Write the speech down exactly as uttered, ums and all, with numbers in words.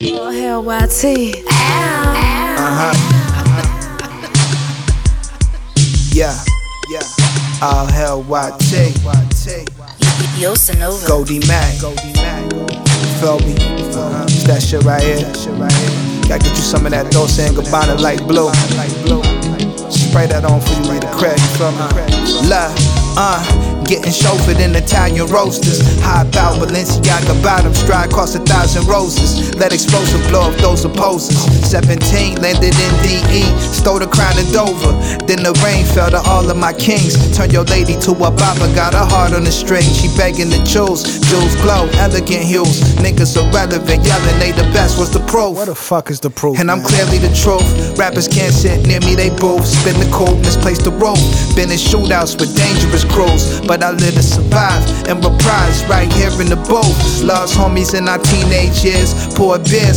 Oh, hell, Y T. Uh-huh. Yeah, yeah. All hell, Y T. Yo, Sonova. Goldie Mac. Feel me? Uh-huh. It's that shit right here. Gotta get you some of that Dolce and Gabbana light blue. Spray that on for you, read the crack. You feel me? Love, uh. Getting chauffeured in Italian roasters. High bout Balenciaga bottom, stride cost a thousand roses. Let explosive blow up those opposers. Seventeen, landed in D E, stole the crown in Dover. Then the rain fell to all of my kings. Turn your lady to a bopper, got her heart on the string. She begging the jewels, jewels glow, elegant hues. Niggas irrelevant, yelling they the best, what's the proof? What the fuck is the proof? And I'm man? clearly the truth. Rappers can't sit near me, they booth. Spin the coupe, misplace the roof. Been in shootouts with dangerous crews, but I live to survive and reprise right here in the booth. Lost homies in our teenage years, poured beers